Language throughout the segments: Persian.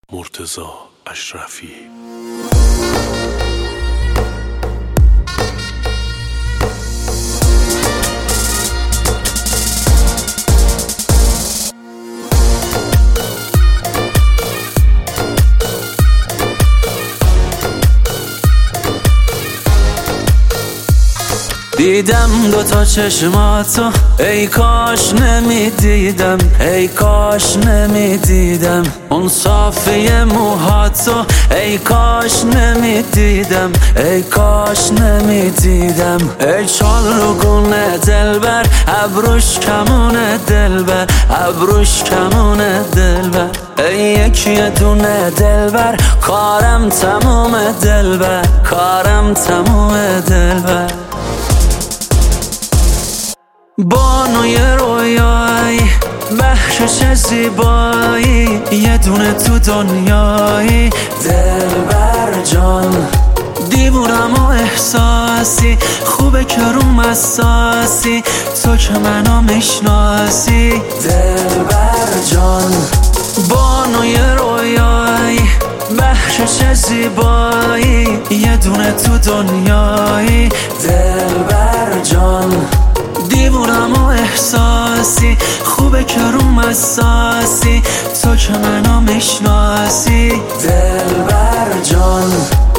مرتضی اشرفی. دیدم دوتا چشماتو، ای کاش نمیدیدم، ای کاش نمیدیدم اون صافی موهاتو، ای کاش نمیدیدم، ای کاش نمیدیدم. ای چالروگونه دلبر، ابروش کمونه دلبر، ابروش کمونه دلبر. ای یکی دونه دلبر، کارم تموم دلبر، کارم تموم دلبر. بانوی رویایی، بخشش زیبایی، یه دونه تو دنیایی دلبر جان. دیوونم و احساسی، خوبه که روم اساسی، تو که منو میشناسی دلبر جان. بانوی رویایی، بخشش زیبایی، یه دونه تو دنیایی دلبر جان. دیوونم و احساسی، خوبه که روم اساسی، تو که منو میشناسی دلبر جان.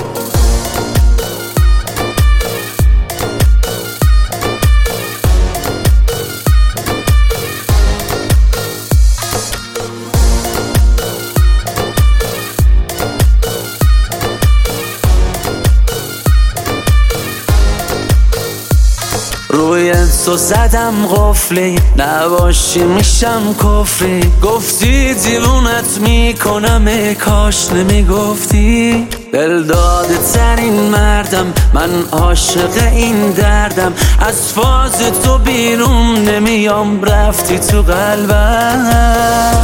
روی تو زدم قفلی، نباشی میشم کفری. گفتی دیوونت میکنم، ای کاش نمیگفتی. دلداده ترین مردم، من عاشق این دردم. از فاز تو بیرون نمیام، رفتی تو قلبم.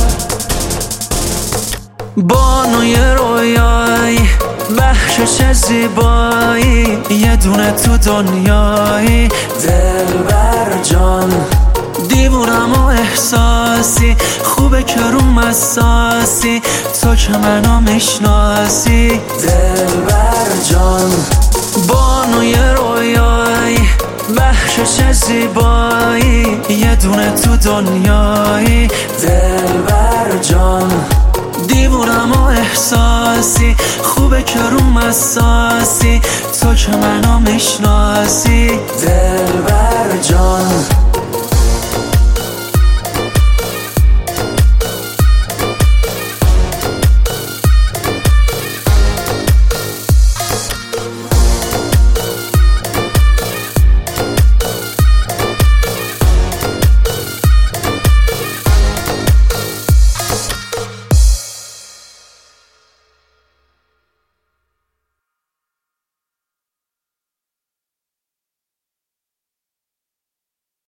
بانوی رویایی، بخشش زیبایی، یه دونه تو دنیایی دلبر جان. دیوونم و احساسی، خوبه که روم اساسی، تو که منو میشناسی دلبر جان. بانوی رویایی، بخشش زیبایی، یه دونه تو دنیایی دلبر جان. دیوونم و احساسی، خوبه که روم اساسی، تو که منو میشناسی دلبر جان.